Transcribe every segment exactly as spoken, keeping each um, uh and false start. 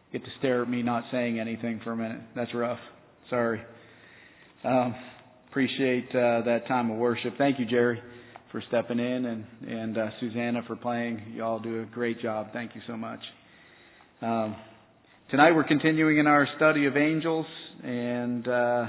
get to stare at me not saying anything for a minute. That's rough. Sorry. Um, appreciate uh, that time of worship. Thank you, Jerry, for stepping in, and, and uh, Susanna for playing. You all do a great job. Thank you so much. Um, tonight we're continuing in our study of angels, and uh,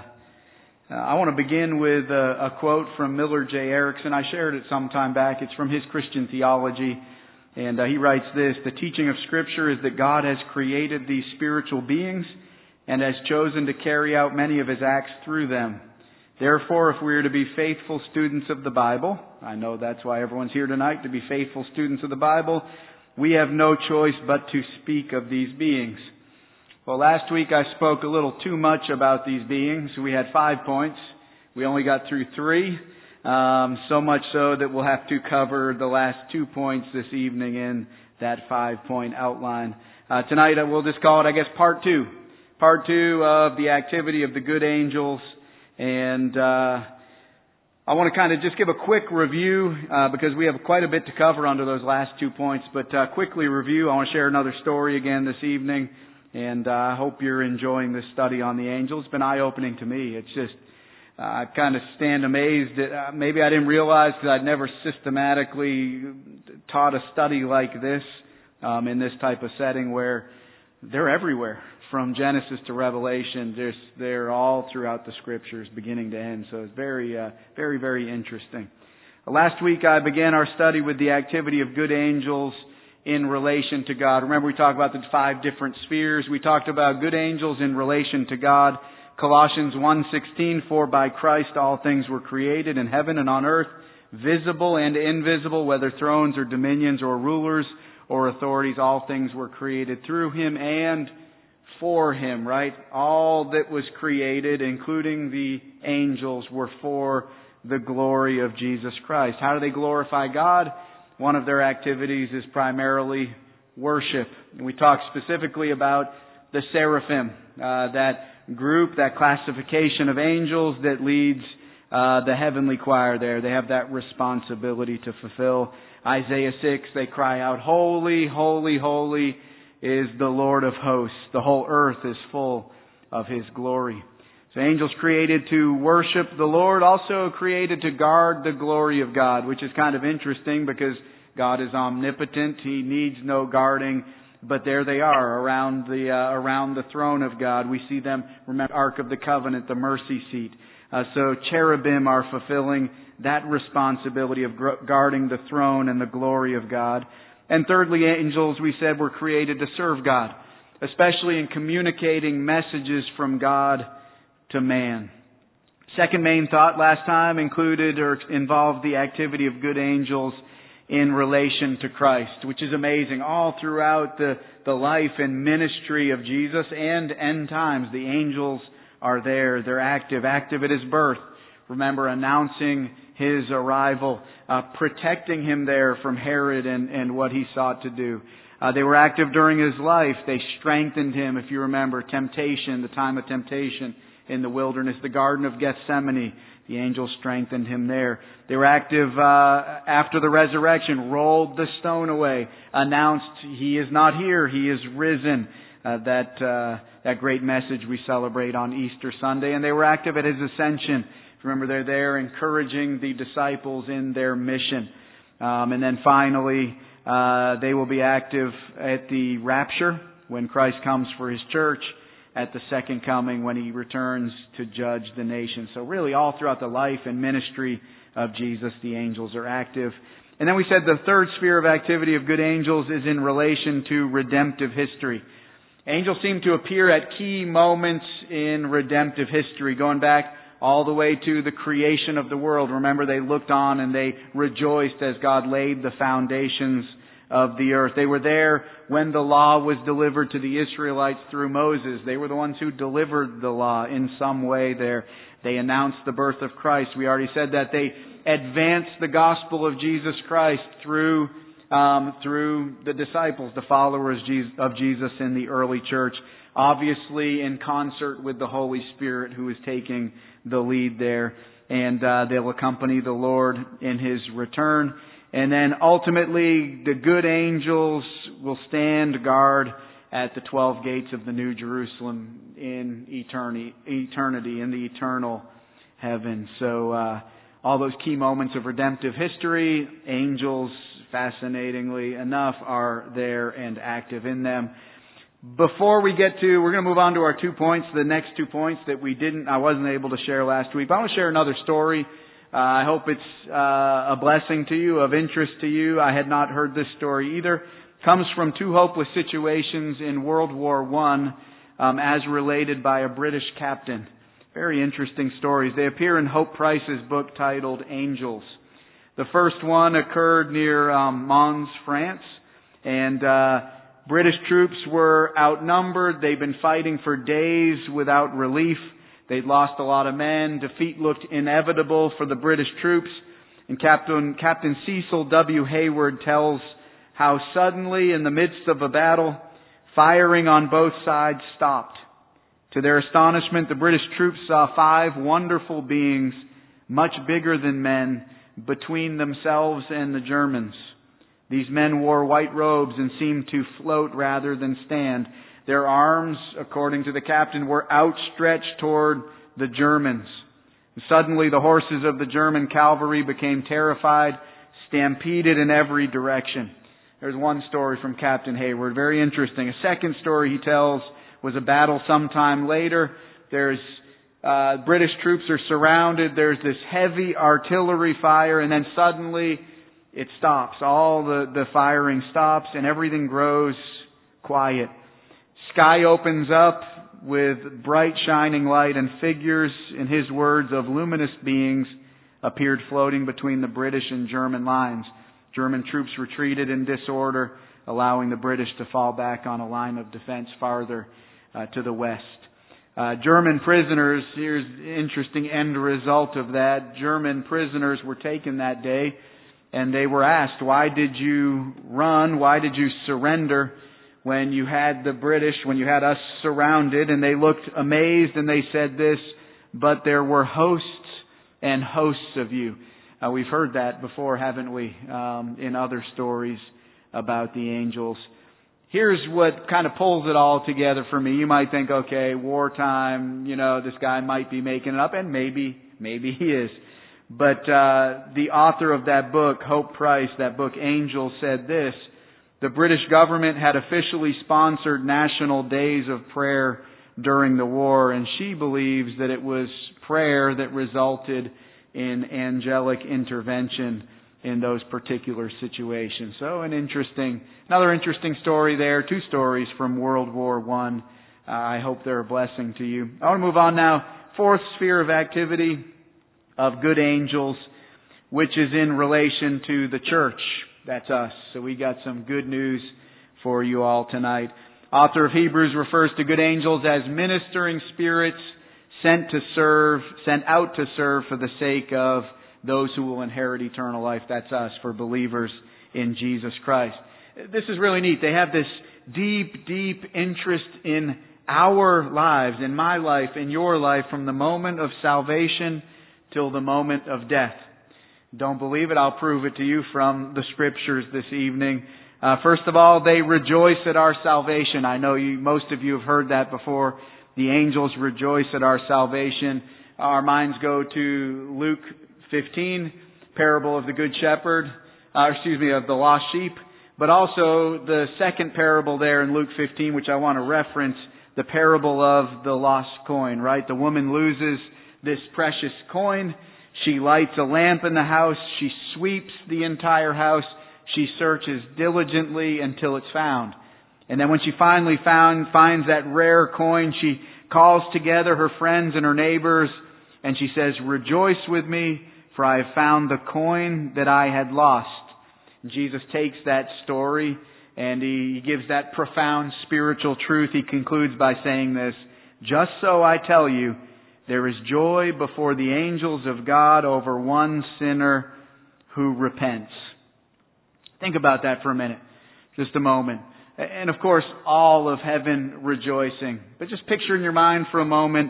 I want to begin with a, a quote from Millard J. Erickson. I shared it some time back. It's from his Christian Theology. And uh, he writes this: the teaching of Scripture is that God has created these spiritual beings and has chosen to carry out many of His acts through them. Therefore, if we are to be faithful students of the Bible, I know that's why everyone's here tonight, to be faithful students of the Bible, we have no choice but to speak of these beings. Well, last week I spoke a little too much about these beings. We had five points. We only got through three. Um, so much so that we'll have to cover the last two points this evening in that five-point outline. Uh, tonight we'll just call it, I guess, part two. Part two of the activity of the good angels. And uh, I want to kind of just give a quick review uh, because we have quite a bit to cover under those last two points. But uh, quickly review. I want to share another story again this evening. And uh, I hope you're enjoying this study on the angels. It's been eye-opening to me. It's just... Uh, I kind of stand amazed that uh, maybe I didn't realize because I'd never systematically taught a study like this um, in this type of setting where they're everywhere from Genesis to Revelation. They're, they're all throughout the Scriptures beginning to end. So it's very, uh, very, very interesting. Uh, last week I began our study with the activity of good angels in relation to God. Remember we talked about the five different spheres. We talked about good angels in relation to God. Colossians one sixteen, for by Christ all things were created in heaven and on earth, visible and invisible, whether thrones or dominions or rulers or authorities, all things were created through Him and for Him, right? All that was created, including the angels, were for the glory of Jesus Christ. How do they glorify God? One of their activities is primarily worship. We talked specifically about the seraphim, uh, that group, that classification of angels that leads uh, the heavenly choir there. They have that responsibility to fulfill. Isaiah six, they cry out, holy, holy, holy is the Lord of hosts. The whole earth is full of His glory. So angels created to worship the Lord, also created to guard the glory of God, which is kind of interesting because God is omnipotent. He needs no guarding. But there they are around the uh, around the throne of God. We see them, remember, Ark of the Covenant, the mercy seat. Uh, so cherubim are fulfilling that responsibility of gr- guarding the throne and the glory of God. And thirdly, angels, we said, were created to serve God, especially in communicating messages from God to man. Second main thought last time included or involved the activity of good angels in relation to Christ, which is amazing. All throughout the, the life and ministry of Jesus and end times, the angels are there. They're active, active at His birth. Remember, announcing His arrival, uh, protecting Him there from Herod and, and what he sought to do. Uh, they were active during His life. They strengthened Him, if you remember, temptation, the time of temptation in the wilderness, the Garden of Gethsemane. The angels strengthened Him there. They were active uh, after the resurrection, rolled the stone away, announced He is not here, He is risen. Uh, that uh, that great message we celebrate on Easter Sunday. And they were active at His ascension. Remember, they're there encouraging the disciples in their mission. Um, and then finally, uh, they will be active at the rapture when Christ comes for His church, at the second coming when He returns to judge the nation. So really all throughout the life and ministry of Jesus, the angels are active. And then we said the third sphere of activity of good angels is in relation to redemptive history. Angels seem to appear at key moments in redemptive history, going back all the way to the creation of the world. Remember, they looked on and they rejoiced as God laid the foundations of the earth. They were there when the law was delivered to the Israelites through Moses. They were the ones who delivered the law in some way there. They announced the birth of Christ. We already said that they advanced the gospel of Jesus Christ through um, through the disciples, the followers of Jesus in the early church. Obviously in concert with the Holy Spirit who is taking the lead there. And uh, they'll accompany the Lord in His return. And then ultimately, the good angels will stand guard at the twelve gates of the New Jerusalem in eternity, eternity in the eternal heaven. So uh, all those key moments of redemptive history, angels, fascinatingly enough, are there and active in them. Before we get to, we're going to move on to our two points, the next two points that we didn't, I wasn't able to share last week. But I want to share another story. Uh, I hope it's uh, a blessing to you, of interest to you. I had not heard this story either. Comes from two hopeless situations in World War One, um, as related by a British captain. Very interesting stories. They appear in Hope Price's book titled Angels. The first one occurred near um, Mons, France, and uh, British troops were outnumbered. They'd been fighting for days without relief. They'd lost a lot of men. Defeat looked inevitable for the British troops. And Captain, Captain Cecil W. Hayward tells how suddenly, in the midst of a battle, firing on both sides stopped. To their astonishment, the British troops saw five wonderful beings, much bigger than men, between themselves and the Germans. These men wore white robes and seemed to float rather than stand. Their arms, according to the captain, were outstretched toward the Germans. Suddenly, the horses of the German cavalry became terrified, stampeded in every direction. There's one story from Captain Hayward, very interesting. A second story he tells was a battle sometime later. There's uh, British troops are surrounded. There's this heavy artillery fire, and then suddenly it stops. All the, the firing stops, and everything grows quiet. Sky opens up with bright shining light, and figures, in his words, of luminous beings appeared floating between the British and German lines. German troops retreated in disorder, allowing the British to fall back on a line of defense farther uh, to the west. Uh, German prisoners, here's the interesting end result of that. German prisoners were taken that day, and they were asked, why did you run? Why did you surrender when you had the British, when you had us surrounded? And they looked amazed, and they said this, but there were hosts and hosts of you. Uh, we've heard that before, haven't we, um, in other stories about the angels. Here's what kind of pulls it all together for me. You might think, okay, wartime, you know, this guy might be making it up, and maybe, maybe he is. But uh, the author of that book, Hope Price, that book, Angels, said this: the British government had officially sponsored national days of prayer during the war, and she believes that it was prayer that resulted in angelic intervention in those particular situations. So an interesting, another interesting story there. Two stories from World War One. Uh, I hope they're a blessing to you. I want to move on now. Fourth sphere of activity of good angels, which is in relation to the church. That's us. So we got some good news for you all tonight. Author of Hebrews refers to good angels as ministering spirits sent to serve, sent out to serve for the sake of those who will inherit eternal life. That's us, for believers in Jesus Christ. This is really neat. They have this deep, deep interest in our lives, in my life, in your life, from the moment of salvation till the moment of death. Don't believe it? I'll prove it to you from the Scriptures this evening. Uh, first of all, they rejoice at our salvation. I know you, most of you have heard that before. The angels rejoice at our salvation. Our minds go to Luke fifteen, parable of the Good Shepherd, uh, excuse me, of the lost sheep, but also the second parable there in Luke fifteen, which I want to reference, the parable of the lost coin, right? The woman loses this precious coin. She lights a lamp in the house. She sweeps the entire house. She searches diligently until it's found. And then when she finally found, finds that rare coin, she calls together her friends and her neighbors, and she says, "Rejoice with me, for I have found the coin that I had lost." And Jesus takes that story and he gives that profound spiritual truth. He concludes by saying this: "Just so I tell you, there is joy before the angels of God over one sinner who repents." Think about that for a minute, just a moment. And of course, all of heaven rejoicing. But just picture in your mind for a moment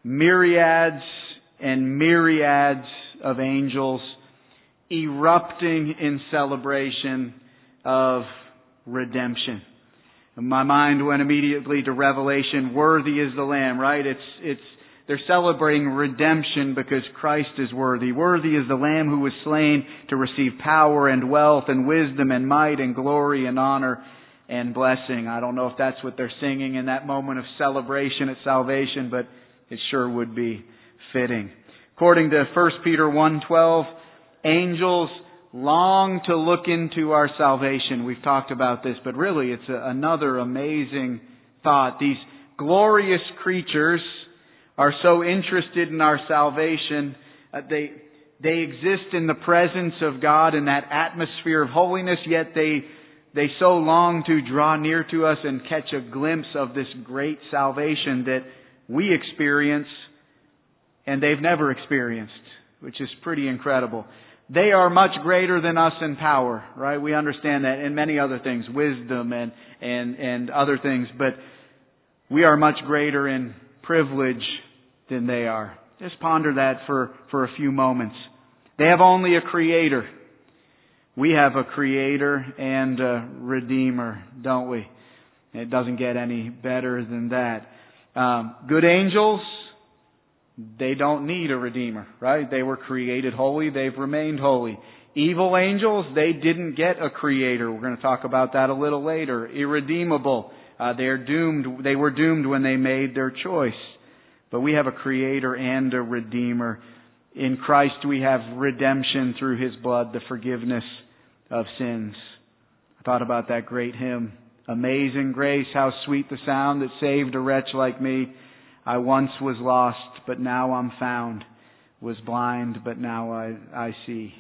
myriads and myriads of angels erupting in celebration of redemption. My mind went immediately to Revelation. Worthy is the Lamb, right? It's, it's, they're celebrating redemption because Christ is worthy. Worthy is the Lamb who was slain to receive power and wealth and wisdom and might and glory and honor and blessing. I don't know if that's what they're singing in that moment of celebration at salvation, but it sure would be fitting. According to First Peter one twelve, angels long to look into our salvation. We've talked about this, but really it's a, another amazing thought. These glorious creatures are so interested in our salvation. Uh, they they exist in the presence of God in that atmosphere of holiness, yet they they so long to draw near to us and catch a glimpse of this great salvation that we experience and they've never experienced, which is pretty incredible. They are much greater than us in power, right? We understand that, and many other things, wisdom and, and, and other things, but we are much greater in privilege than they are. Just ponder that for, for a few moments. They have only a creator. We have a creator and a redeemer, don't we? It doesn't get any better than that. Um, good angels, they don't need a redeemer, right? They were created holy. They've remained holy. Evil angels, they didn't get a creator. We're going to talk about that a little later. Irredeemable. Uh, they're doomed. They were doomed when they made their choice. But we have a creator and a redeemer. In Christ we have redemption through His blood, the forgiveness of sins. I thought about that great hymn. Amazing grace, how sweet the sound that saved a wretch like me. I once was lost, but now I'm found. Was blind, but now I, I see.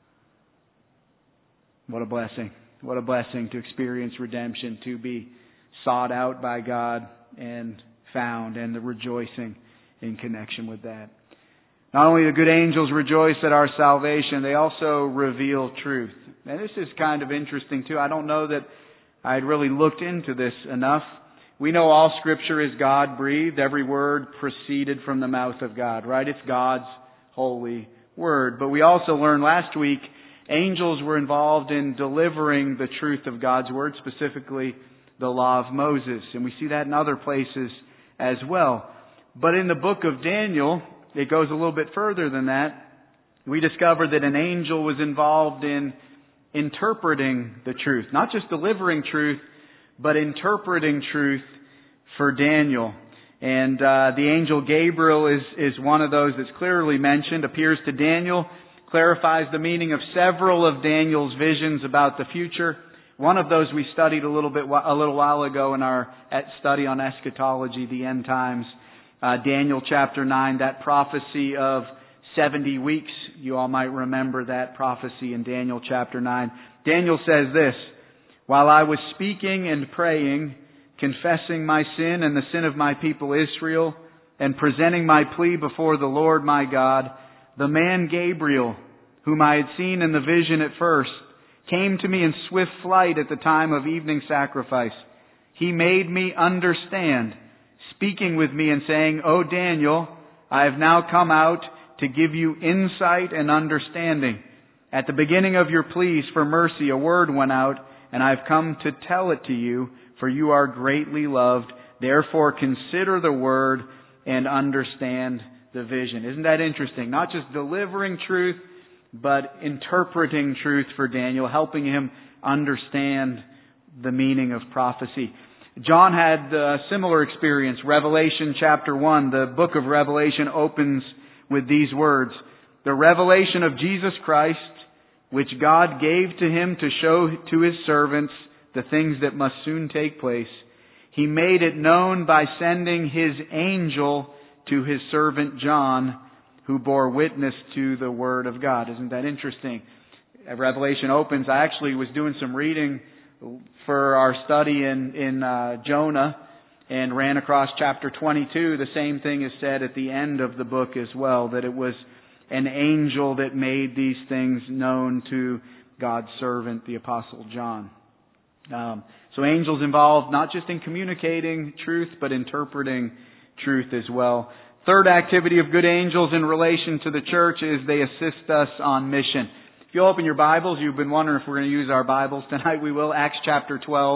What a blessing. What a blessing to experience redemption, to be sought out by God and found, and the rejoicing in connection with that. Not only do good angels rejoice at our salvation, they also reveal truth. And this is kind of interesting too. I don't know that I'd really looked into this enough. We know all Scripture is God-breathed. Every word proceeded from the mouth of God, right? It's God's holy word. But we also learned last week, angels were involved in delivering the truth of God's word, specifically the law of Moses. And we see that in other places as well. But in the book of Daniel, it goes a little bit further than that. We discover that an angel was involved in interpreting the truth. Not just delivering truth, but interpreting truth for Daniel. And uh, the angel Gabriel is, is one of those that's clearly mentioned, appears to Daniel, clarifies the meaning of several of Daniel's visions about the future. One of those we studied a little bit a little while ago in our study on eschatology, the end times. Uh, Daniel chapter nine, that prophecy of seventy weeks. You all might remember that prophecy in Daniel chapter nine. Daniel says this, "While I was speaking and praying, confessing my sin and the sin of my people Israel, and presenting my plea before the Lord my God, the man Gabriel, whom I had seen in the vision at first, came to me in swift flight at the time of evening sacrifice. He made me understand, speaking with me and saying, 'O Daniel, I have now come out to give you insight and understanding. At the beginning of your pleas for mercy, a word went out, and I have come to tell it to you, for you are greatly loved. Therefore consider the word and understand the vision.'" Isn't that interesting? Not just delivering truth, but interpreting truth for Daniel, helping him understand the meaning of prophecy. John had a similar experience. Revelation chapter one, the book of Revelation opens with these words, "The revelation of Jesus Christ, which God gave to Him to show to His servants the things that must soon take place. He made it known by sending His angel to His servant John, who bore witness to the Word of God." Isn't that interesting? Revelation opens. I actually was doing some reading for our study in, in uh, Jonah and ran across chapter twenty-two. The same thing is said at the end of the book as well, that it was an angel that made these things known to God's servant, the Apostle John. Um, so angels involved not just in communicating truth, but interpreting truth as well. Third activity of good angels in relation to the church is they assist us on mission. If you open your Bibles, you've been wondering if we're going to use our Bibles tonight. We will. Acts chapter twelve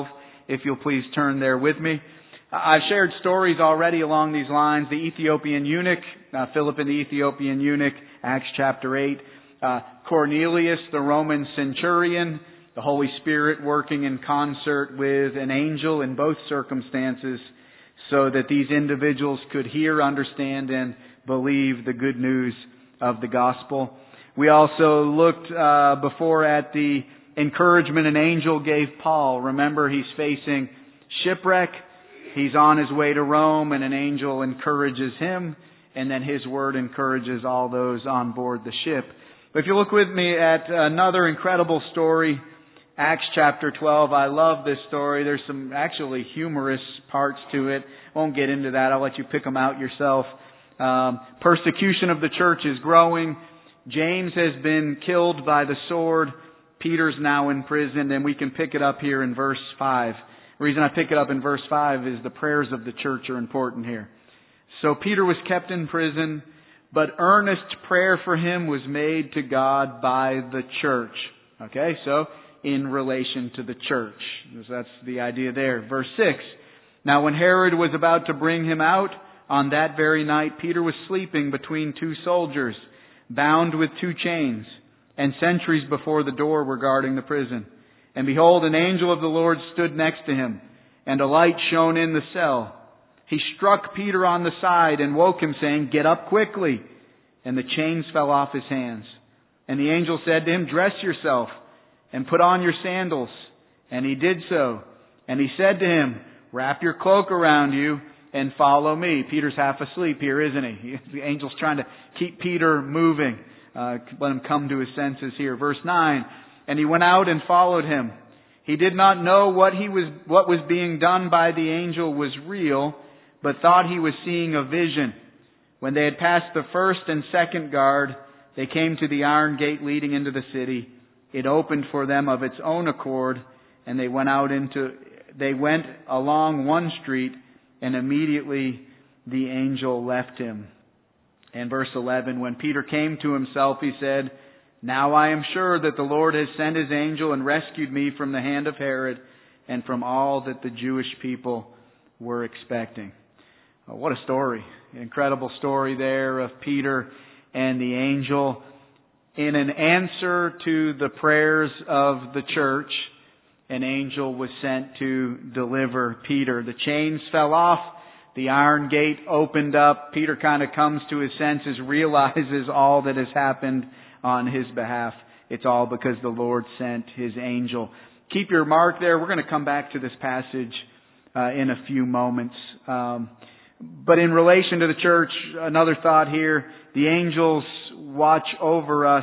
if you'll please turn there with me. I've shared stories already along these lines. The Ethiopian eunuch, uh, Philip and the Ethiopian eunuch, Acts chapter eight. Uh, Cornelius, the Roman centurion, the Holy Spirit working in concert with an angel in both circumstances so that these individuals could hear, understand, and believe the good news of the gospel. We also looked uh, before at the encouragement an angel gave Paul. Remember, he's facing shipwreck. He's on his way to Rome, and an angel encourages him, and then his word encourages all those on board the ship. But if you look with me at another incredible story, Acts chapter twelve, I love this story. There's some actually humorous parts to it. Won't get into that. I'll let you pick them out yourself. Um, persecution of the church is growing. James has been killed by the sword. Peter's now in prison, and we can pick it up here in verse five. The reason I pick it up in verse five is the prayers of the church are important here. So Peter was kept in prison, but earnest prayer for him was made to God by the church. Okay, so in relation to the church. That's the idea there. Verse six. Now when Herod was about to bring him out, on that very night Peter was sleeping between two soldiers, bound with two chains, and sentries before the door were guarding the prison. And behold, an angel of the Lord stood next to him, and a light shone in the cell. He struck Peter on the side and woke him, saying, "Get up quickly." And the chains fell off his hands. And the angel said to him, "Dress yourself and put on your sandals." And he did so. And he said to him, "Wrap your cloak around you and follow me." Peter's half asleep here, isn't he? The angel's trying to keep Peter moving, uh, let him come to his senses here. Verse nine. And he went out and followed him. He did not know what he was, what was being done by the angel was real, but thought he was seeing a vision. When they had passed the first and second guard, they came to the iron gate leading into the city. It opened for them of its own accord, and they went out into, they went along one street, and immediately the angel left him. And verse eleven, when Peter came to himself, he said, "Now I am sure that the Lord has sent His angel and rescued me from the hand of Herod and from all that the Jewish people were expecting." Oh, what a story. Incredible story there of Peter and the angel. In an answer to the prayers of the church, an angel was sent to deliver Peter. The chains fell off. The iron gate opened up. Peter kind of comes to his senses, realizes all that has happened on his behalf. It's all because the Lord sent His angel. Keep your mark there. We're going to come back to this passage uh, in a few moments. Um, but in relation to the church, another thought here. The angels watch over us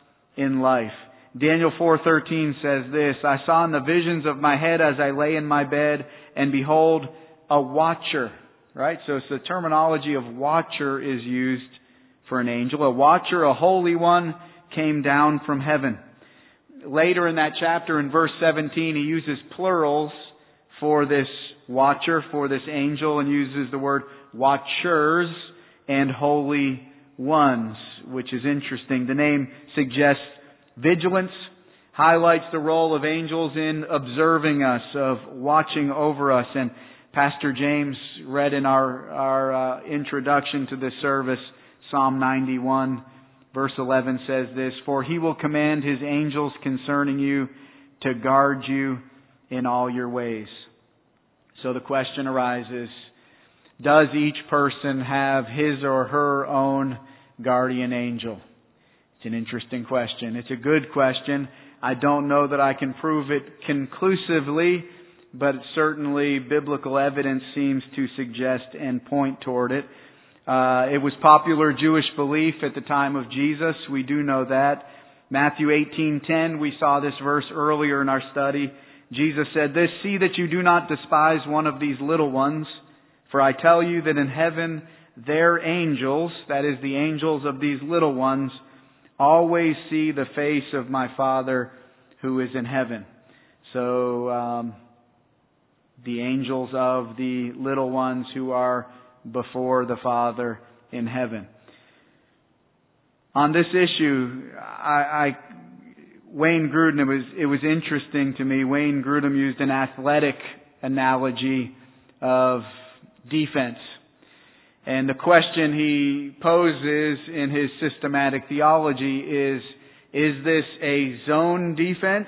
in life. Daniel four thirteen says this, "I saw in the visions of my head as I lay in my bed, and behold, a watcher." Right? So it's the terminology of watcher is used for an angel. A watcher, a holy one, came down from heaven. Later in that chapter, in verse seventeen, he uses plurals for this watcher, for this angel, and uses the word watchers and holy ones, which is interesting. The name suggests vigilance, highlights the role of angels in observing us, of watching over us. And Pastor James read in our, our uh, introduction to this service, Psalm ninety-one, verse eleven says this, "For He will command His angels concerning you to guard you in all your ways." So the question arises, does each person have his or her own guardian angel? It's an interesting question. It's a good question. I don't know that I can prove it conclusively, but certainly biblical evidence seems to suggest and point toward it. Uh, it was popular Jewish belief at the time of Jesus. We do know that. Matthew eighteen ten, we saw this verse earlier in our study. Jesus said this, "See that you do not despise one of these little ones, for I tell you that in heaven their angels," that is the angels of these little ones, "always see the face of my Father who is in heaven." So, um, the angels of the little ones who are before the Father in heaven. On this issue, I, I Wayne Grudem, it was, it was interesting to me. Wayne Grudem used an athletic analogy of defense. And the question he poses in his systematic theology is, is this a zone defense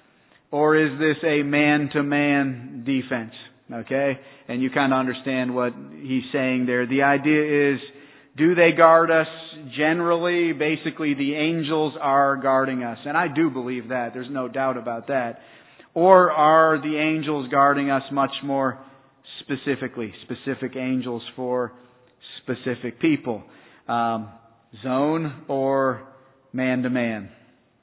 or is this a man-to-man defense? Okay? And you kind of understand what he's saying there. The idea is, do they guard us generally? Basically, the angels are guarding us. And I do believe that. There's no doubt about that. Or are the angels guarding us much more specifically? Specific angels for specific people. Um, zone or man-to-man?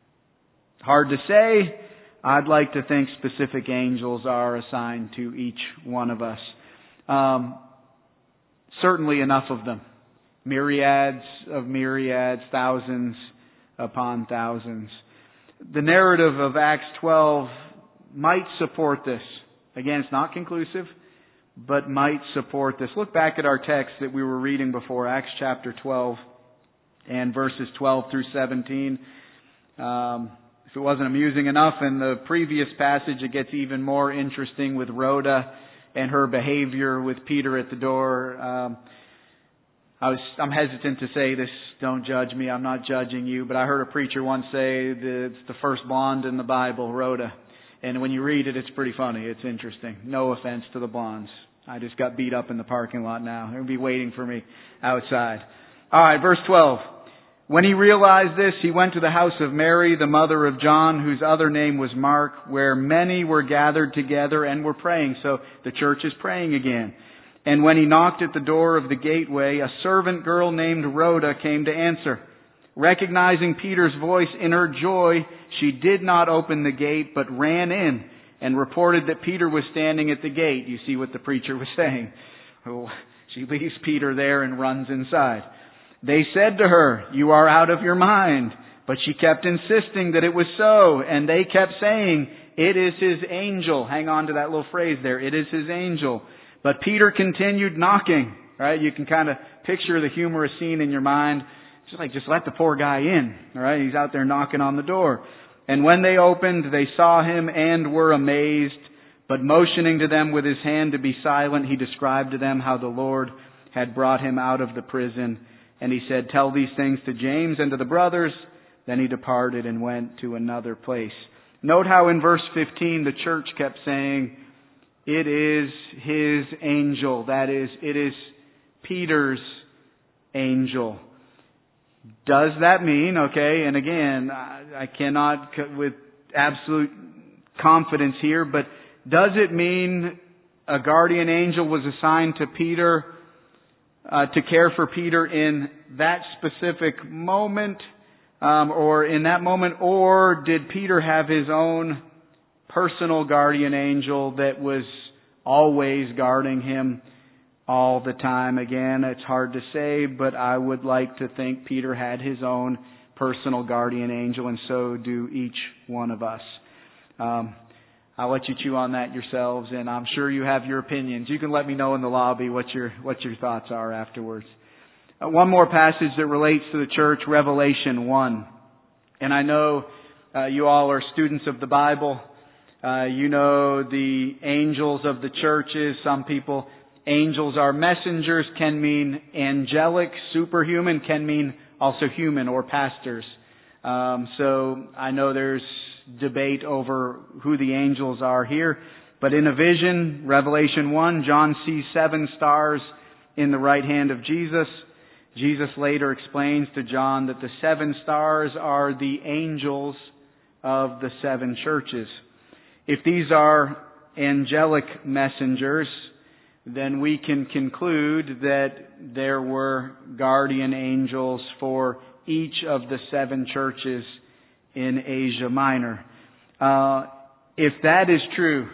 Hard to say. I'd like to think specific angels are assigned to each one of us. Um, certainly enough of them. Myriads of myriads, thousands upon thousands. The narrative of Acts twelve might support this. Again, it's not conclusive, but might support this. Look back at our text that we were reading before, Acts chapter twelve and verses twelve through seventeen. Um, if it wasn't amusing enough in the previous passage, it gets even more interesting with Rhoda and her behavior with Peter at the door. Um, I was, I'm hesitant to say this, don't judge me, I'm not judging you, but I heard a preacher once say that it's the first blonde in the Bible, Rhoda. And when you read it, it's pretty funny, it's interesting. No offense to the blondes. I just got beat up in the parking lot now. They'll be waiting for me outside. Alright, verse twelve. When he realized this, he went to the house of Mary, the mother of John, whose other name was Mark, where many were gathered together and were praying. So the church is praying again. And when he knocked at the door of the gateway, a servant girl named Rhoda came to answer. Recognizing Peter's voice in her joy, she did not open the gate, but ran in and reported that Peter was standing at the gate. You see what the preacher was saying. Oh, she leaves Peter there and runs inside. They said to her, "You are out of your mind." But she kept insisting that it was so, and they kept saying, "It is his angel." Hang on to that little phrase there. It is his angel. But Peter continued knocking, right? You can kind of picture the humorous scene in your mind. Just like, just let the poor guy in, all right? He's out there knocking on the door. And when they opened, they saw him and were amazed. But motioning to them with his hand to be silent, he described to them how the Lord had brought him out of the prison. And he said, "Tell these things to James and to the brothers." Then he departed and went to another place. Note how in verse fifteen the church kept saying, "It is his angel." That is, it is Peter's angel. Does that mean, okay, and again, I cannot with absolute confidence here, but does it mean a guardian angel was assigned to Peter uh, to care for Peter in that specific moment, um, or in that moment, or did Peter have his own personal guardian angel that was always guarding him all the time? Again, it's hard to say, but I would like to think Peter had his own personal guardian angel, and so do each one of us. Um, I'll let you chew on that yourselves, and I'm sure you have your opinions. You can let me know in the lobby what your what your thoughts are afterwards. Uh, one more passage that relates to the church, Revelation one. And I know uh, you all are students of the Bible. Uh, you know the angels of the churches. Some people, angels are messengers, can mean angelic, superhuman, can mean also human or pastors. Um, so I know there's debate over who the angels are here. But in a vision, Revelation one, John sees seven stars in the right hand of Jesus. Jesus later explains to John that the seven stars are the angels of the seven churches. If these are angelic messengers, then we can conclude that there were guardian angels for each of the seven churches in Asia Minor. Uh, if that is true,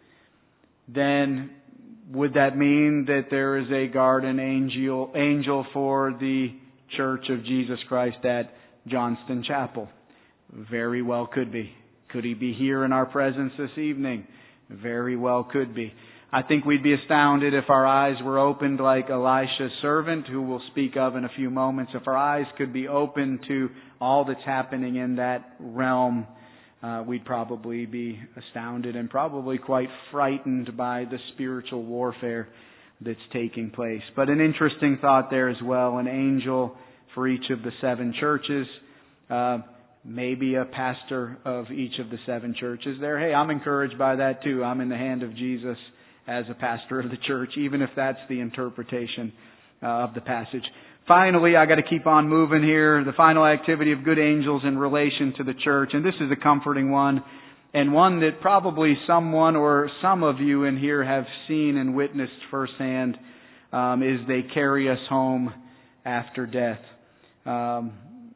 then would that mean that there is a guardian angel, angel for the Church of Jesus Christ at Johnston Chapel? Very well could be. Could he be here in our presence this evening? Very well could be. I think we'd be astounded if our eyes were opened like Elisha's servant, who we'll speak of in a few moments. If our eyes could be opened to all that's happening in that realm, uh, we'd probably be astounded and probably quite frightened by the spiritual warfare that's taking place. But an interesting thought there as well, an angel for each of the seven churches, uh, maybe a pastor of each of the seven churches there. Hey, I'm encouraged by that too. I'm in the hand of Jesus as a pastor of the church, even if that's the interpretation uh, of the passage. Finally, I got to keep on moving here. The final activity of good angels in relation to the church, and this is a comforting one, and one that probably someone or some of you in here have seen and witnessed firsthand, um, is they carry us home after death. Um,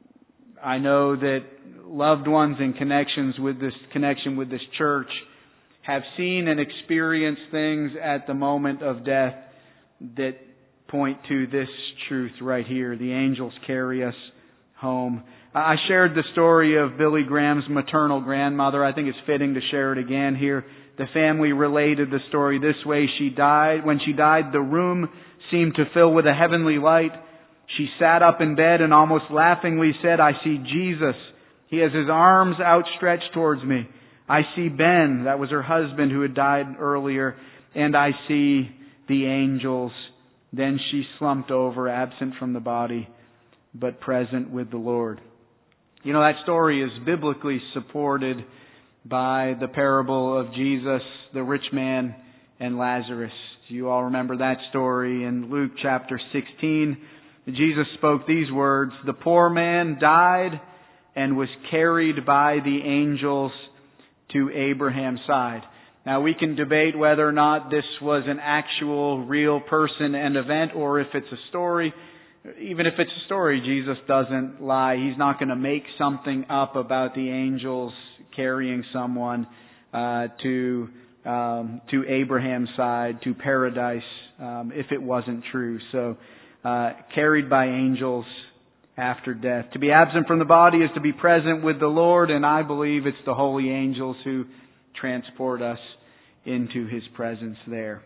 I know that loved ones in connections with this connection with this church have seen and experienced things at the moment of death that point to this truth right here. The angels carry us home. I shared the story of Billy Graham's maternal grandmother. I think it's fitting to share it again here. The family related the story this way. She died. When she died, the room seemed to fill with a heavenly light. She sat up in bed and almost laughingly said, "I see Jesus. He has His arms outstretched towards me. I see Ben," that was her husband who had died earlier, "and I see the angels." Then she slumped over, absent from the body, but present with the Lord. You know, that story is biblically supported by the parable of Jesus, the rich man, and Lazarus. You all remember that story in Luke chapter sixteen. Jesus spoke these words, "The poor man died and was carried by the angels to Abraham's side." Now, we can debate whether or not this was an actual, real person and event, or if it's a story. Even if it's a story, Jesus doesn't lie. He's not going to make something up about the angels carrying someone uh, to um, to Abraham's side, to paradise, um, if it wasn't true. So, uh, carried by angels after death. To be absent from the body is to be present with the Lord, and I believe it's the holy angels who transport us into His presence there.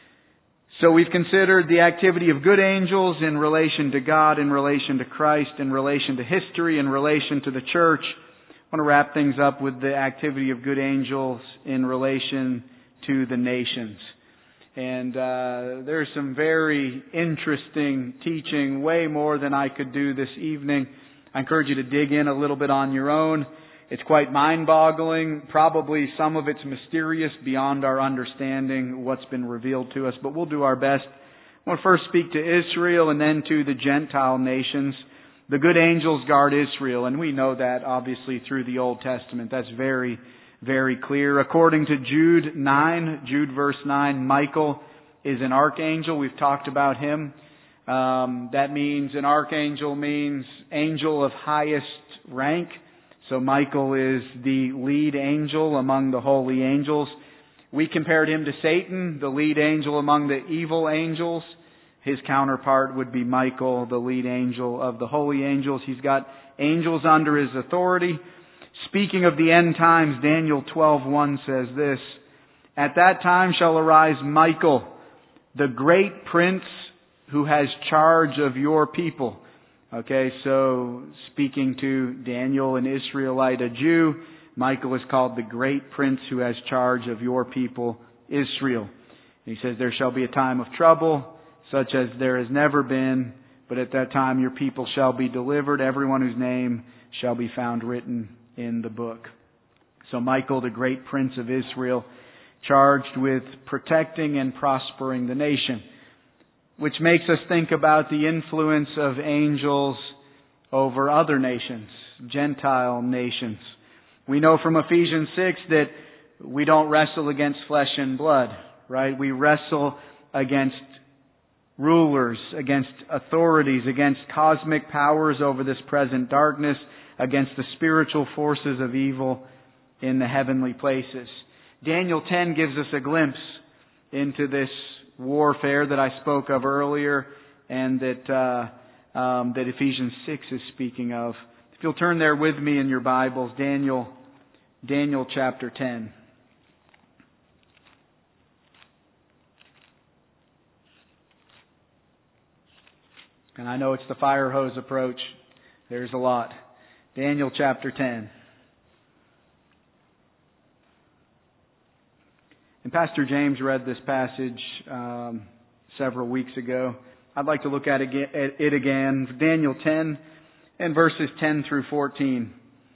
So we've considered the activity of good angels in relation to God, in relation to Christ, in relation to history, in relation to the church. I want to wrap things up with the activity of good angels in relation to the nations. And uh, there's some very interesting teaching, way more than I could do this evening. I encourage you to dig in a little bit on your own. It's quite mind-boggling. Probably some of it's mysterious beyond our understanding, what's been revealed to us, but we'll do our best. I want to first speak to Israel and then to the Gentile nations. The good angels guard Israel, and we know that obviously through the Old Testament. That's very, very clear. According to Jude nine, Jude verse nine, Michael is an archangel. We've talked about him. Um, that means an archangel means angel of highest rank. So Michael is the lead angel among the holy angels. We compared him to Satan, the lead angel among the evil angels. His counterpart would be Michael, the lead angel of the holy angels. He's got angels under his authority. Speaking of the end times, Daniel twelve one says this, "At that time shall arise Michael, the great prince who has charge of your people." Okay, so speaking to Daniel, an Israelite, a Jew, Michael is called the great prince who has charge of your people, Israel. He says, "There shall be a time of trouble, such as there has never been, but at that time your people shall be delivered, everyone whose name shall be found written in the book." So Michael, the great prince of Israel, charged with protecting and prospering the nation, which makes us think about the influence of angels over other nations, Gentile nations. We know from Ephesians six that we don't wrestle against flesh and blood, right? We wrestle against rulers, against authorities, against cosmic powers over this present darkness, against the spiritual forces of evil in the heavenly places. Daniel ten gives us a glimpse into this warfare that I spoke of earlier, and that uh, um, that Ephesians six is speaking of. If you'll turn there with me in your Bibles, Daniel, Daniel chapter ten. And I know it's the fire hose approach. There's a lot. Daniel chapter ten. And Pastor James read this passage um, several weeks ago. I'd like to look at it again. Daniel ten and verses ten through fourteen.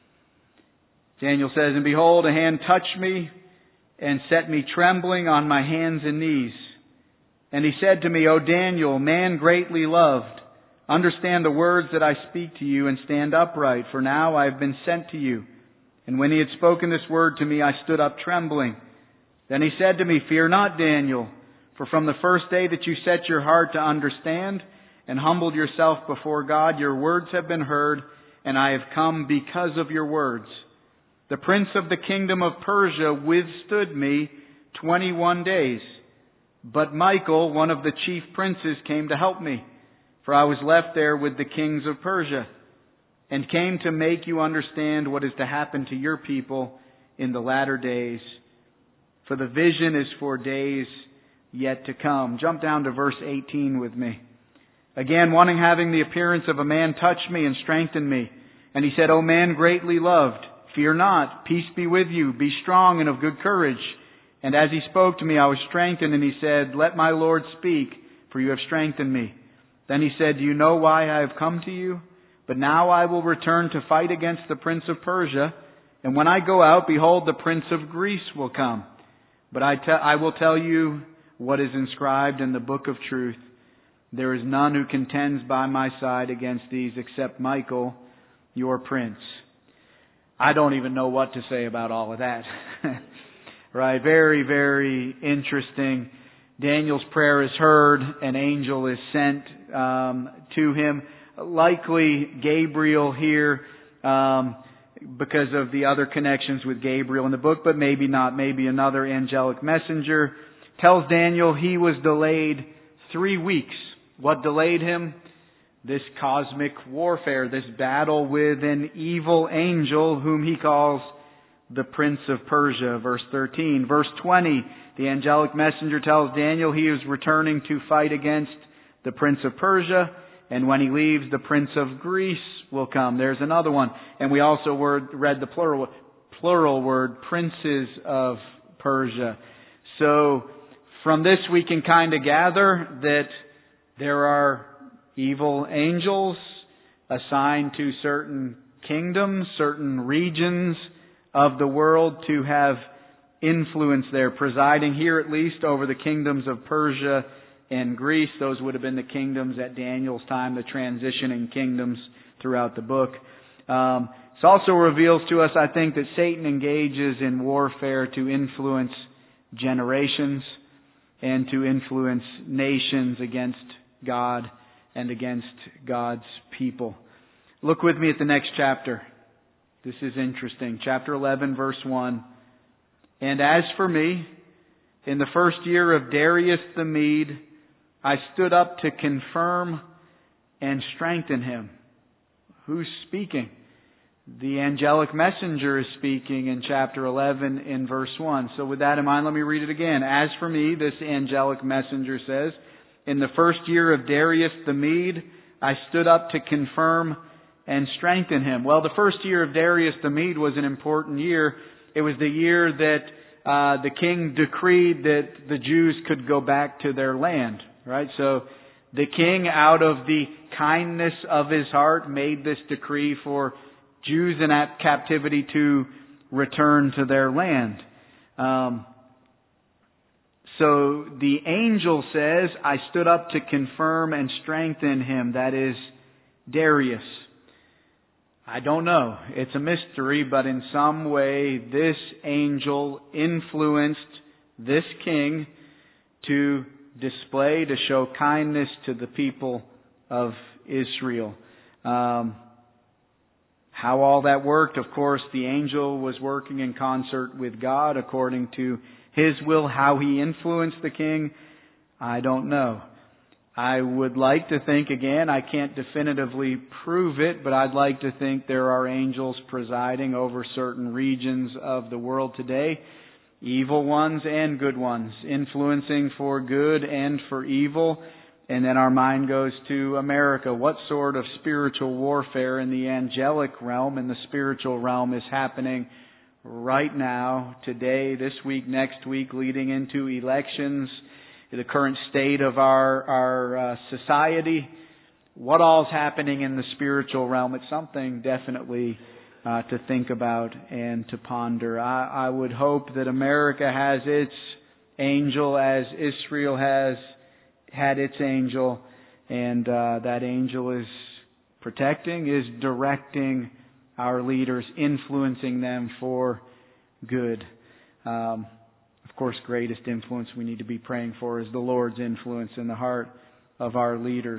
Daniel says, "And behold, a hand touched me and set me trembling on my hands and knees. And he said to me, O Daniel, man greatly loved, understand the words that I speak to you and stand upright, for now I have been sent to you. And when he had spoken this word to me, I stood up trembling. Then he said to me, Fear not, Daniel, for from the first day that you set your heart to understand and humbled yourself before God, your words have been heard, and I have come because of your words. The prince of the kingdom of Persia withstood me twenty-one days. But Michael, one of the chief princes, came to help me, for I was left there with the kings of Persia, and came to make you understand what is to happen to your people in the latter days. For the vision is for days yet to come." Jump down to verse eighteen with me. "Again, wanting having the appearance of a man touched me and strengthened me. And he said, O man greatly loved, fear not, peace be with you, be strong and of good courage. And as he spoke to me, I was strengthened, and he said, Let my Lord speak, for you have strengthened me. Then he said, Do you know why I have come to you? But now I will return to fight against the prince of Persia. And when I go out, behold, the prince of Greece will come. But I, te- I will tell you what is inscribed in the book of truth. There is none who contends by my side against these except Michael, your prince." I don't even know what to say about all of that. Right? Very, very interesting. Daniel's prayer is heard. An angel is sent um, to him. Likely Gabriel here, um, because of the other connections with Gabriel in the book, but maybe not. Maybe another angelic messenger tells Daniel he was delayed three weeks. What delayed him? This cosmic warfare, this battle with an evil angel whom he calls the Prince of Persia. Verse thirteen. Verse twenty, the angelic messenger tells Daniel he is returning to fight against the Prince of Persia. And when he leaves, the Prince of Greece will come. There's another one. And we also word, read the plural, plural word, princes of Persia. So from this we can kind of gather that there are evil angels assigned to certain kingdoms, certain regions of the world to have influence there, presiding here at least over the kingdoms of Persia and Greece. Those would have been the kingdoms at Daniel's time, the transitioning kingdoms throughout the book. Um, it also reveals to us, I think, that Satan engages in warfare to influence generations and to influence nations against God and against God's people. Look with me at the next chapter. This is interesting. Chapter eleven, verse one. "And as for me, in the first year of Darius the Mede, I stood up to confirm and strengthen him." Who's speaking? The angelic messenger is speaking in chapter eleven in verse one. So with that in mind, let me read it again. "As for me," this angelic messenger says, "in the first year of Darius the Mede, I stood up to confirm and strengthen him." Well, the first year of Darius the Mede was an important year. It was the year that uh, the king decreed that the Jews could go back to their land. Right? So the king, out of the kindness of his heart, made this decree for Jews in captivity to return to their land. Um, so the angel says, "I stood up to confirm and strengthen him." That is Darius. I don't know. It's a mystery, but in some way this angel influenced this king to display, to show kindness to the people of Israel. Um, how all that worked, of course, the angel was working in concert with God according to His will. How he influenced the king, I don't know. I would like to think, again, I can't definitively prove it, but I'd like to think there are angels presiding over certain regions of the world today. Evil ones and good ones, influencing for good and for evil. And then our mind goes to America. What sort of spiritual warfare in the angelic realm, in the spiritual realm, is happening right now, today, this week, next week, leading into elections, the current state of our, our uh, society, what all's happening in the spiritual realm. It's something definitely uh, to think about and to ponder. I, I would hope that America has its angel as Israel has had its angel, and uh, that angel is protecting, is directing our leaders, influencing them for good. Um, of course, greatest influence we need to be praying for is the Lord's influence in the heart of our leaders.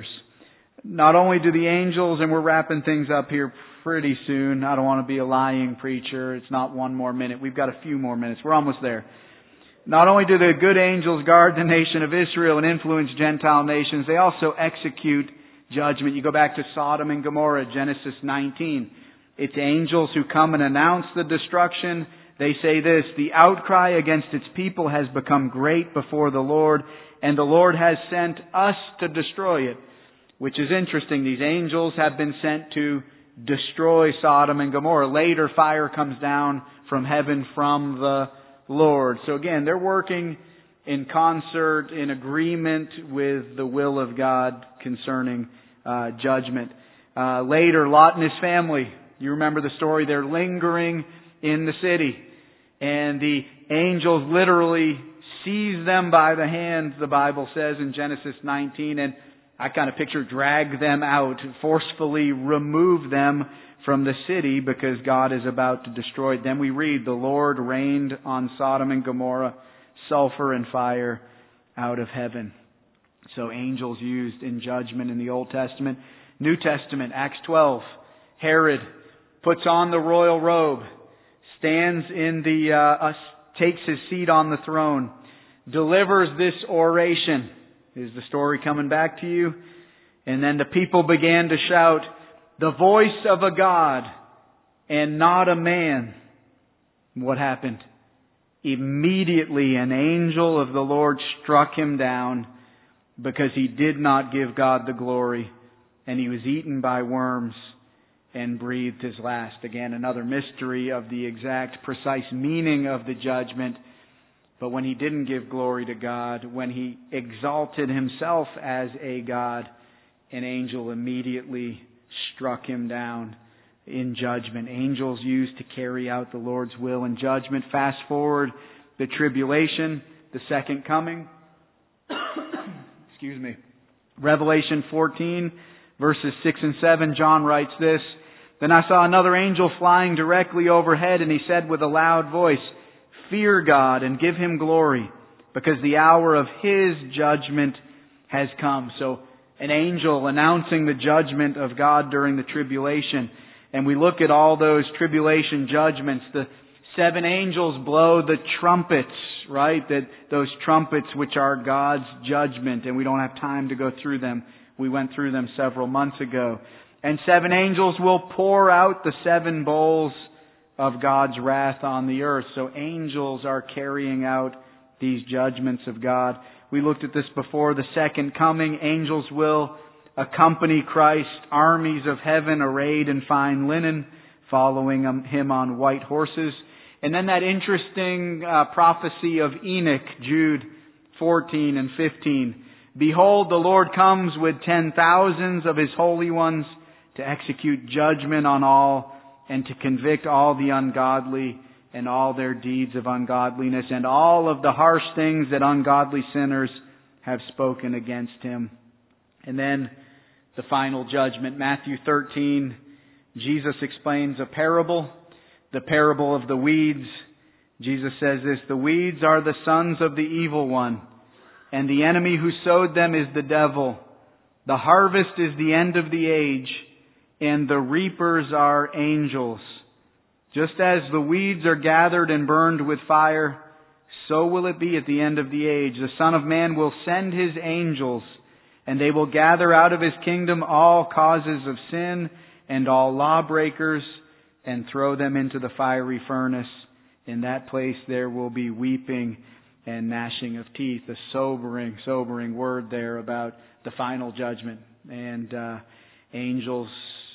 Not only do the angels, and we're wrapping things up here pretty soon. I don't want to be a lying preacher. It's not one more minute. We've got a few more minutes. We're almost there. Not only do the good angels guard the nation of Israel and influence Gentile nations, they also execute judgment. You go back to Sodom and Gomorrah, Genesis nineteen. It's angels who come and announce the destruction. They say this: the outcry against its people has become great before the Lord, and the Lord has sent us to destroy it. Which is interesting. These angels have been sent to destroy Sodom and Gomorrah. Later, fire comes down from heaven from the Lord. So again, they're working in concert, in agreement with the will of God concerning uh, judgment. Uh, later, Lot and his family, you remember the story, they're lingering in the city. And the angels literally seize them by the hand, the Bible says in Genesis nineteen, and I kind of picture drag them out, forcefully remove them from the city because God is about to destroy it. Then we read, the Lord rained on Sodom and Gomorrah sulfur and fire out of heaven. So angels used in judgment in the Old Testament. New Testament, Acts twelve. Herod puts on the royal robe, stands in the, uh, uh, takes his seat on the throne, delivers this oration. Is the story coming back to you? And then the people began to shout, the voice of a God and not a man. What happened? Immediately an angel of the Lord struck him down because he did not give God the glory, and he was eaten by worms and breathed his last. Again, another mystery of the exact, precise meaning of the judgment. But when he didn't give glory to God, when he exalted himself as a God, an angel immediately struck him down in judgment. Angels used to carry out the Lord's will in judgment. Fast forward the tribulation, the second coming. Excuse me. Revelation fourteen, verses six and seven, John writes this: Then I saw another angel flying directly overhead, and he said with a loud voice, Fear God and give Him glory, because the hour of His judgment has come. So, an angel announcing the judgment of God during the tribulation. And we look at all those tribulation judgments. The seven angels blow the trumpets, right? That those trumpets which are God's judgment. And we don't have time to go through them. We went through them several months ago. And seven angels will pour out the seven bowls of God's wrath on the earth. So angels are carrying out these judgments of God. We looked at this before. The second coming, angels will accompany Christ, armies of heaven arrayed in fine linen, following Him on white horses. And then that interesting uh, prophecy of Enoch, Jude fourteen and fifteen. Behold, the Lord comes with ten thousands of His holy ones to execute judgment on all, and to convict all the ungodly and all their deeds of ungodliness and all of the harsh things that ungodly sinners have spoken against Him. And then the final judgment, Matthew thirteen, Jesus explains a parable, the parable of the weeds. Jesus says this: the weeds are the sons of the evil one, and the enemy who sowed them is the devil. The harvest is the end of the age, and the reapers are angels. Just as the weeds are gathered and burned with fire, so will it be at the end of the age. The Son of Man will send His angels, and they will gather out of His kingdom all causes of sin and all lawbreakers, and throw them into the fiery furnace. In that place there will be weeping and gnashing of teeth. A sobering, sobering word there about the final judgment. And uh, angels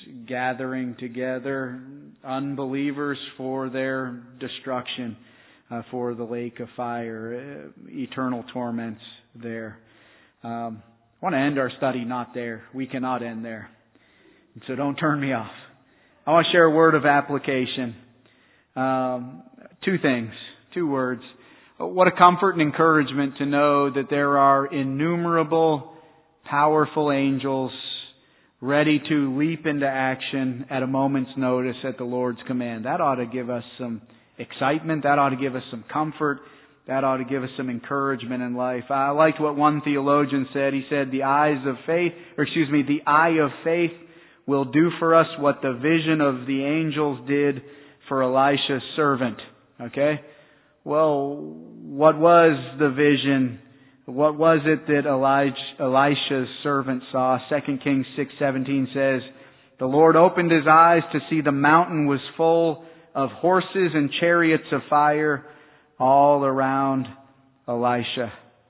gathering together unbelievers for their destruction, uh, for the lake of fire, uh, eternal torments there. Um, I want to end our study not there. We cannot end there. And so don't turn me off. I want to share a word of application. Um, two things, two words. What a comfort and encouragement to know that there are innumerable, powerful angels ready to leap into action at a moment's notice at the Lord's command. That ought to give us some excitement. That ought to give us some comfort. That ought to give us some encouragement in life. I liked what one theologian said. He said, the eyes of faith, or excuse me, the eye of faith will do for us what the vision of the angels did for Elisha's servant. Okay? Well, what was the vision? What was it that Elijah, Elisha's servant saw? Second Kings six seventeen says, the Lord opened his eyes to see the mountain was full of horses and chariots of fire all around Elisha.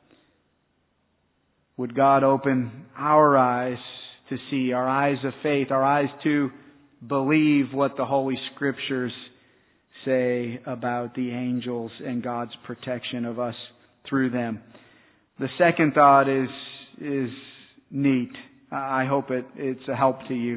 Would God open our eyes to see, our eyes of faith, our eyes to believe what the Holy Scriptures say about the angels and God's protection of us through them? The second thought is is neat. I hope it, it's a help to you.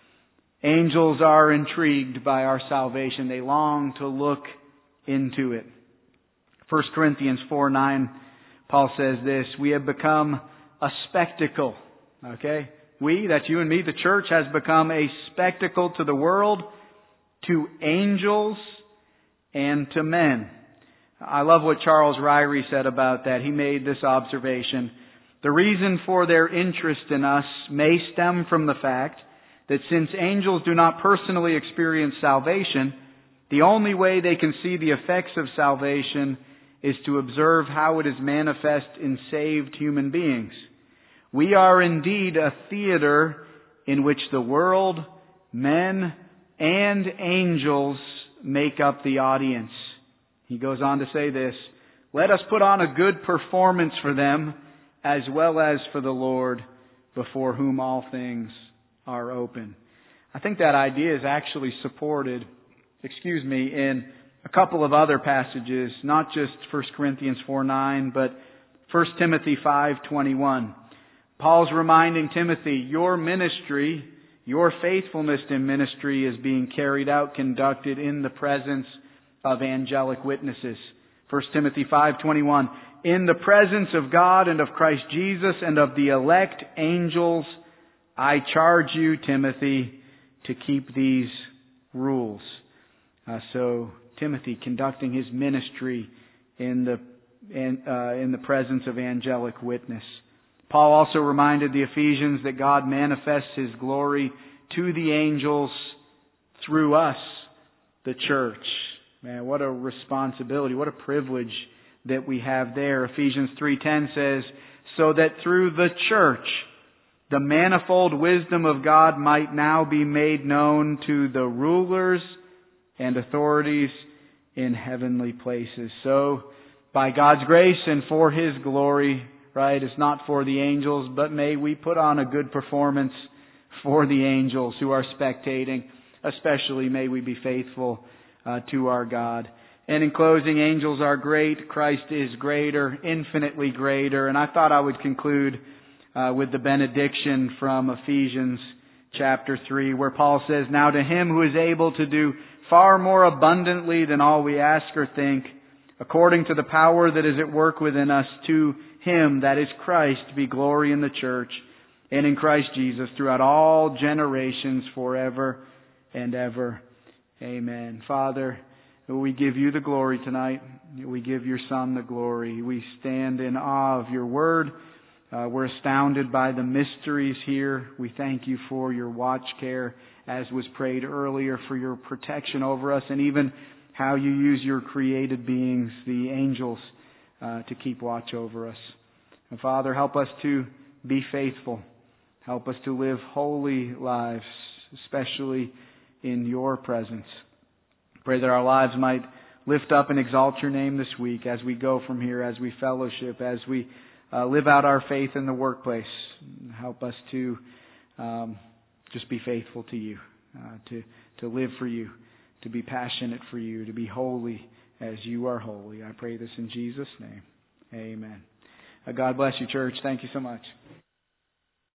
Angels are intrigued by our salvation. They long to look into it. First Corinthians four nine, Paul says this, we have become a spectacle. Okay? We, that's you and me, the church has become a spectacle to the world, to angels, and to men. I love what Charles Ryrie said about that. He made this observation. The reason for their interest in us may stem from the fact that since angels do not personally experience salvation, the only way they can see the effects of salvation is to observe how it is manifest in saved human beings. We are indeed a theater in which the world, men, and angels make up the audience. He goes on to say this, let us put on a good performance for them as well as for the Lord, before whom all things are open. I think that idea is actually supported, excuse me, in a couple of other passages, not just First Corinthians four nine, but First Timothy five twenty-one. Paul's reminding Timothy, your ministry, your faithfulness in ministry is being carried out, conducted in the presence of angelic witnesses. First Timothy five twenty-one. In the presence of God and of Christ Jesus and of the elect angels, I charge you, Timothy, to keep these rules. Uh, so Timothy conducting his ministry in the in, uh, in the presence of angelic witness. Paul also reminded the Ephesians that God manifests His glory to the angels through us, the church. Man, what a responsibility, what a privilege that we have there. Ephesians three ten says, so that through the church, the manifold wisdom of God might now be made known to the rulers and authorities in heavenly places. So, by God's grace and for His glory, right, it's not for the angels, but may we put on a good performance for the angels who are spectating. Especially may we be faithful uh, to our God. And in closing, angels are great. Christ is greater, infinitely greater. And I thought I would conclude uh, with the benediction from Ephesians chapter three, where Paul says, now to Him who is able to do far more abundantly than all we ask or think, according to the power that is at work within us, to Him, that is Christ, be glory in the church and in Christ Jesus throughout all generations forever and ever. Amen. Father, we give You the glory tonight. We give Your Son the glory. We stand in awe of Your Word. Uh, we're astounded by the mysteries here. We thank You for Your watch care, as was prayed earlier, for Your protection over us, and even how You use Your created beings, the angels, uh, to keep watch over us. And Father, help us to be faithful. Help us to live holy lives, especially in Your presence. Pray that our lives might lift up and exalt Your name this week as we go from here, as we fellowship, as we uh, live out our faith in the workplace. Help us to um, just be faithful to you, uh, to, to live for you, to be passionate for you, to be holy as you are holy. I pray this in Jesus' name. Amen. Uh, God bless you, church. Thank you so much.